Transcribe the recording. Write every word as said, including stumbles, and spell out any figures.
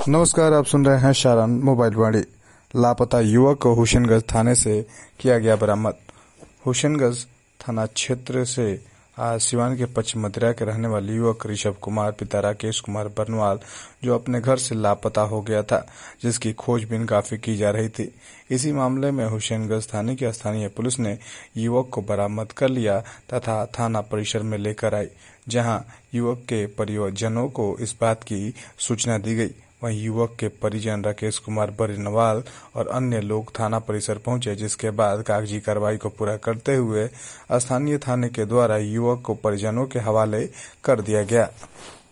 नमस्कार, आप सुन रहे हैं शारन मोबाइल वाणी। लापता युवक को हुसैनगंज थाने से किया गया बरामद। हुसैनगंज थाना क्षेत्र से आज सिवान के पश्चिम मदिरा के रहने वाले युवक ऋषभ कुमार पिता राकेश कुमार बरनवाल जो अपने घर से लापता हो गया था, जिसकी खोजबीन काफी की जा रही थी। इसी मामले में हुसैनगंज थाने की स्थानीय पुलिस ने युवक को बरामद कर लिया तथा थाना परिसर में लेकर आई, जहां युवक के परिजनों को इस बात की सूचना दी गई। वहीं युवक के परिजन राकेश कुमार बरनवाल और अन्य लोग थाना परिसर पहुंचे, जिसके बाद कागजी कार्रवाई को पूरा करते हुए स्थानीय थाने के द्वारा युवक को परिजनों के हवाले कर दिया गया।